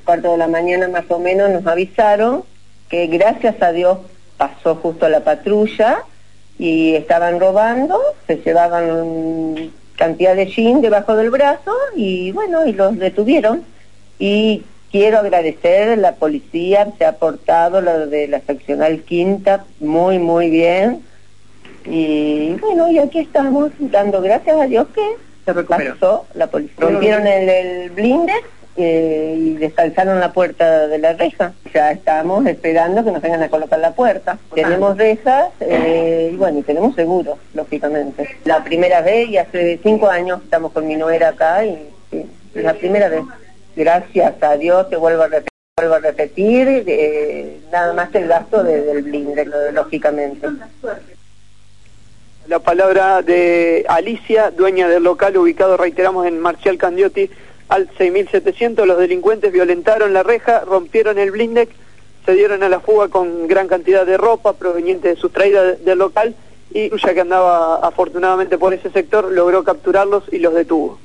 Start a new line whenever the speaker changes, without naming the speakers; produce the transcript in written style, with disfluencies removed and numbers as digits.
4 de la mañana más o menos nos avisaron que gracias a Dios pasó justo la patrulla y estaban robando, se llevaban cantidad de jean debajo del brazo y bueno, y los detuvieron. Y quiero agradecer, la policía se ha portado, lo de la seccional quinta, muy muy bien. Y bueno, y aquí estamos dando gracias a Dios que pasó la policía. Rompieron el blinde y descalzaron la puerta de la reja. Ya estamos esperando que nos vengan a colocar la puerta. Tenemos rejas y bueno, y tenemos seguro, lógicamente. La primera vez, y hace 5 años estamos con mi nuera acá y sí, es la primera vez. Gracias a Dios, te vuelvo a repetir, nada más el gasto del blinde, lógicamente.
La palabra de Alicia, dueña del local ubicado, reiteramos, en Marcial Candioti al 6700. Los delincuentes violentaron la reja, rompieron el blindex, se dieron a la fuga con gran cantidad de ropa proveniente de sustraída del local y ya que andaba afortunadamente por ese sector logró capturarlos y los detuvo.